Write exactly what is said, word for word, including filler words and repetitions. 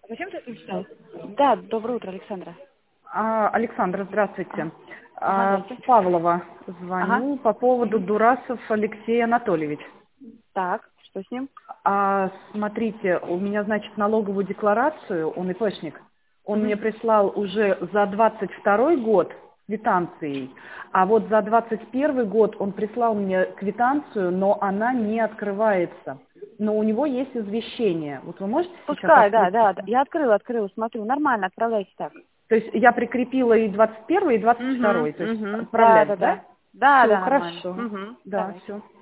Зачем ты написал? Да, доброе утро, Александра. А, Александра, Ага, здравствуйте. ага, А, здравствуйте. Павлова Ага. звоню по поводу Мгм. Дурасов Алексей Анатольевич. Так, что с ним? А, смотрите, у меня, значит, налоговую декларацию, он ИПшник, он мне Мгм. прислал уже за двадцать второй год квитанцией, а вот за двадцать первый год он прислал мне квитанцию, но она не открывается. Но у него есть извещение. Вот вы можете сейчас Пускай, да, открыть? да, да. Я открыла, открыла, смотрю. Нормально, отправляйте так. То есть я прикрепила и двадцать первый, и двадцать Угу, второй. То есть угу. Да, отправлять, да, да? да. Да, Все, да, нормально. хорошо. Угу. Да, Давайте. все.